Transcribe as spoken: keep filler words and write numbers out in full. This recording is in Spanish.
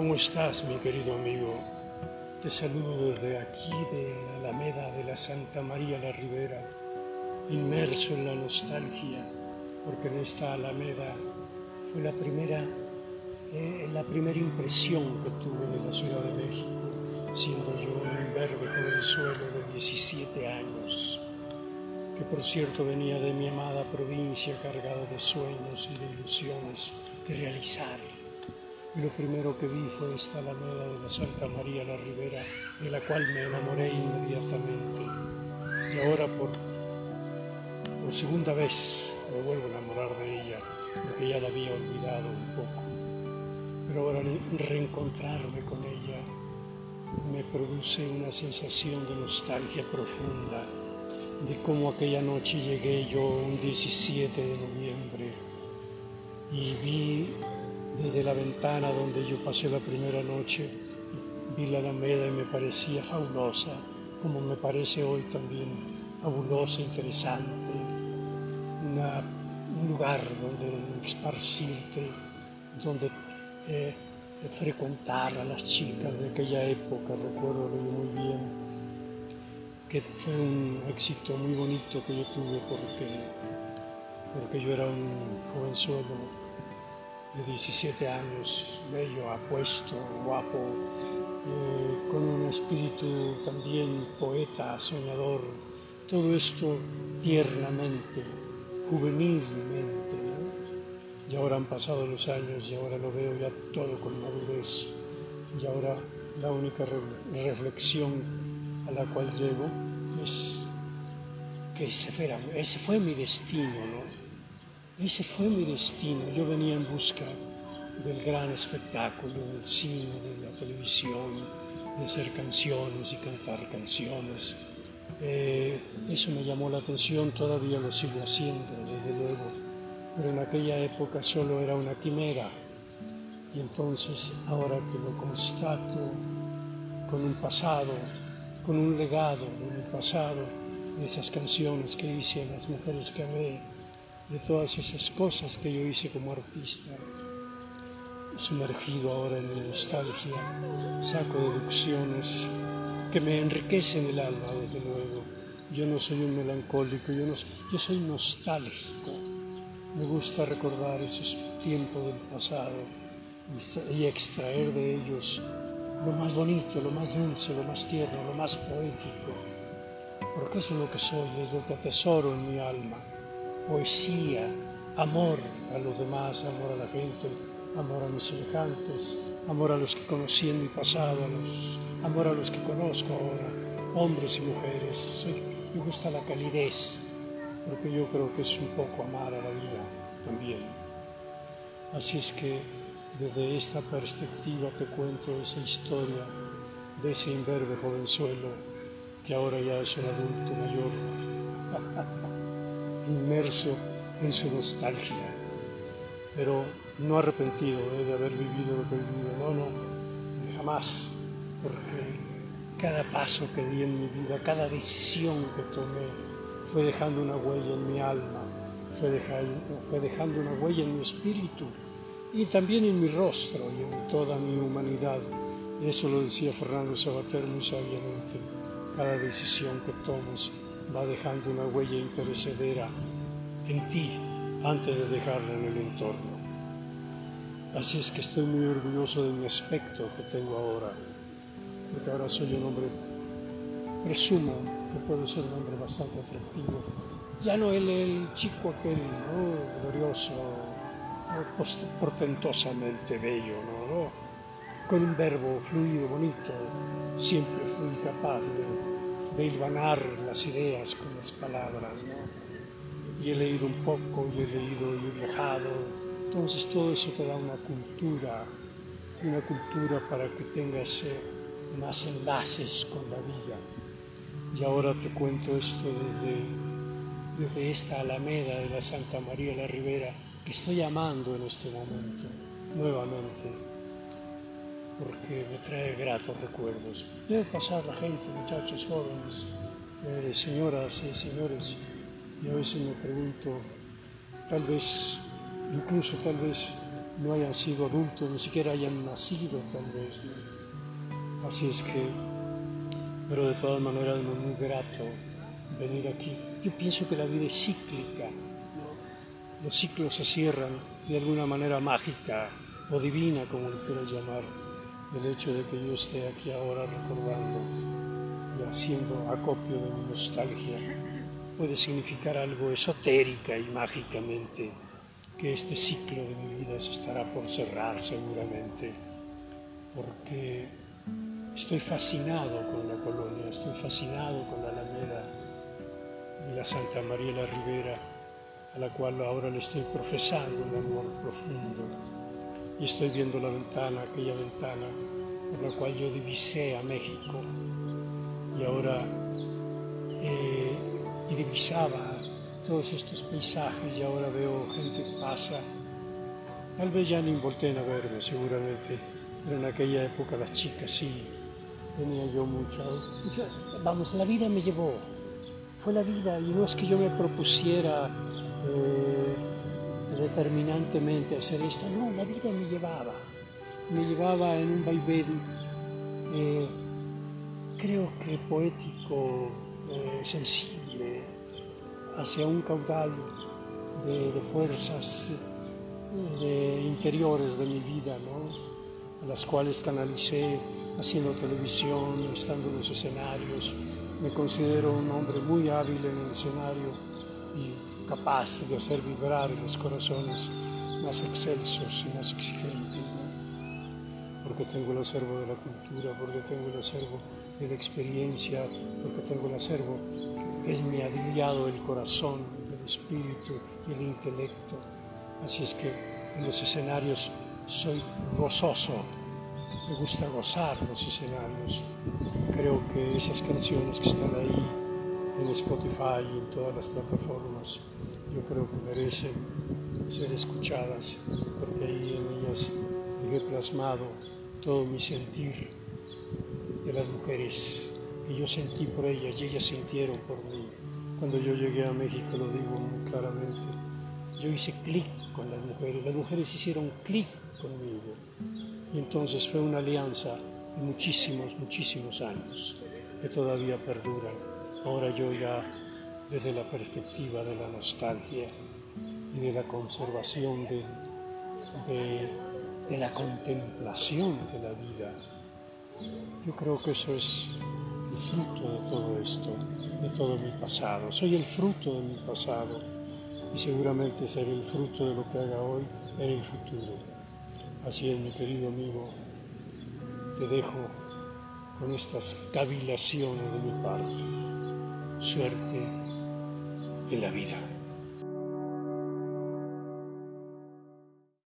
¿Cómo estás, mi querido amigo? Te saludo desde aquí, de la Alameda de la Santa María la Ribera, inmerso en la nostalgia, porque en esta Alameda fue la primera, eh, la primera impresión que tuve de la Ciudad de México, siendo yo un imberbe jovenzuelo de diecisiete años, que por cierto venía de mi amada provincia cargado de sueños y de ilusiones que realizar. Y lo primero que vi fue esta Alameda de la Santa María la Ribera, de la cual me enamoré inmediatamente. Y ahora por, por segunda vez me vuelvo a enamorar de ella, porque ya la había olvidado un poco. Pero ahora reencontrarme con ella me produce una sensación de nostalgia profunda, de cómo aquella noche llegué yo un diecisiete de noviembre y vi desde la ventana donde yo pasé la primera noche, vi la Alameda y me parecía fabulosa, como me parece hoy también fabulosa, interesante, una, un lugar donde esparcirte, donde eh, frecuentar a las chicas de aquella época. Recuerdo yo muy bien que fue un éxito muy bonito que yo tuve porque, porque yo era un jovenzuelo de diecisiete años, bello, apuesto, guapo, eh, con un espíritu también poeta, soñador, todo esto tiernamente, juvenilmente, ¿no? Y ahora han pasado los años y ahora lo veo ya todo con madurez, y ahora la única re- reflexión a la cual llego es que ese fue, ese fue mi destino, ¿no? Ese fue mi destino. Yo venía en busca del gran espectáculo, del cine, de la televisión, de hacer canciones y cantar canciones. Eh, eso me llamó la atención, todavía lo sigo haciendo, desde luego, pero en aquella época solo era una quimera. Y entonces, ahora que lo constato con un pasado, con un legado de mi pasado, de esas canciones que hice, a las mujeres que amé, de todas esas cosas que yo hice como artista, sumergido ahora en mi nostalgia, saco deducciones que me enriquecen el alma, desde luego. Yo no soy un melancólico, yo, no, yo soy nostálgico. Me gusta recordar esos tiempos del pasado y extraer de ellos lo más bonito, lo más dulce, lo más tierno, lo más poético, porque eso es lo que soy, es lo que atesoro en mi alma. Poesía, amor a los demás, amor a la gente, amor a mis semejantes, amor a los que conocí en mi pasado, a los, amor a los que conozco ahora, hombres y mujeres. Soy, me gusta la calidez, porque yo creo que es un poco amar a la vida también. Así es que desde esta perspectiva te cuento esa historia de ese imberbe jovenzuelo que ahora ya es un adulto mayor, inmerso en su nostalgia, pero no arrepentido eh, de haber vivido lo que he vivido, no, no, jamás, porque cada paso que di en mi vida, cada decisión que tomé, fue dejando una huella en mi alma, fue dejando, fue dejando una huella en mi espíritu y también en mi rostro y en toda mi humanidad. Y eso lo decía Fernando Savater muy sabiamente: cada decisión que tomes va dejando una huella imperecedera en ti antes de dejarla en el entorno. Así es que estoy muy orgulloso de mi aspecto que tengo ahora, porque ahora soy un hombre, presumo que puedo ser un hombre bastante atractivo. Ya no el, el chico aquel, ¿no?, glorioso, portentosamente bello, ¿no? ¿no? Con un verbo fluido, bonito. Siempre fui capaz de, de hilvanar las ideas con las palabras, ¿no? Y he leído un poco, y he leído y he viajado. Entonces todo eso te da una cultura, una cultura para que tengas eh, más enlaces con la vida. Y ahora te cuento esto desde, desde esta Alameda de la Santa María la Ribera, que estoy amando en este momento, nuevamente, porque me trae gratos recuerdos. Debe pasar la gente, muchachos jóvenes, eh, señoras y señores, y a veces me pregunto, tal vez, incluso tal vez no hayan sido adultos, ni siquiera hayan nacido tal vez, ¿no? Así es que, pero de todas maneras es muy grato venir aquí. Yo pienso que la vida es cíclica, ¿no? Los ciclos se cierran de alguna manera mágica o divina, como lo quieras llamar. El hecho de que yo esté aquí ahora recordando y haciendo acopio de mi nostalgia puede significar algo esotérica y mágicamente, que este ciclo de mi vida se estará por cerrar seguramente, porque estoy fascinado con la colonia, estoy fascinado con la Alameda y la Santa María la Ribera, a la cual ahora le estoy profesando un amor profundo, y estoy viendo la ventana, aquella ventana por la cual yo divisé a México, y ahora eh, y divisaba todos estos paisajes, y ahora veo gente que pasa. Tal vez ya ni volteen a verme seguramente, pero en aquella época las chicas sí, tenía yo mucha, mucha, vamos, la vida me llevó, fue la vida, y no es que yo me propusiera eh, determinantemente hacer esto, no, la vida me llevaba, me llevaba en un vaivén, eh, creo que poético, eh, sensible, hacia un caudal de, de fuerzas de interiores de mi vida, ¿no? A las cuales canalicé haciendo televisión, estando en los escenarios. Me considero un hombre muy hábil en el escenario y capaz de hacer vibrar los corazones más excelsos y más exigentes, ¿no? Porque tengo el acervo de la cultura, porque tengo el acervo de la experiencia, porque tengo el acervo que es mi aliado, el corazón, el espíritu y el intelecto. Así es que en los escenarios soy gozoso, me gusta gozar los escenarios. Creo que esas canciones que están ahí en Spotify y en todas las plataformas, yo creo que merecen ser escuchadas, porque ahí en ellas dejé plasmado todo mi sentir de las mujeres que yo sentí por ellas y ellas sintieron por mí. Cuando yo llegué a México, lo digo muy claramente, yo hice clic con las mujeres, las mujeres hicieron clic conmigo, y entonces fue una alianza de muchísimos, muchísimos años que todavía perduran. Ahora yo ya, desde la perspectiva de la nostalgia y de la conservación de, de, de la contemplación de la vida, yo creo que eso es el fruto de todo esto, de todo mi pasado. Soy el fruto de mi pasado y seguramente seré el fruto de lo que haga hoy en el futuro. Así es, mi querido amigo, te dejo con estas cavilaciones de mi parte. Suerte en la vida.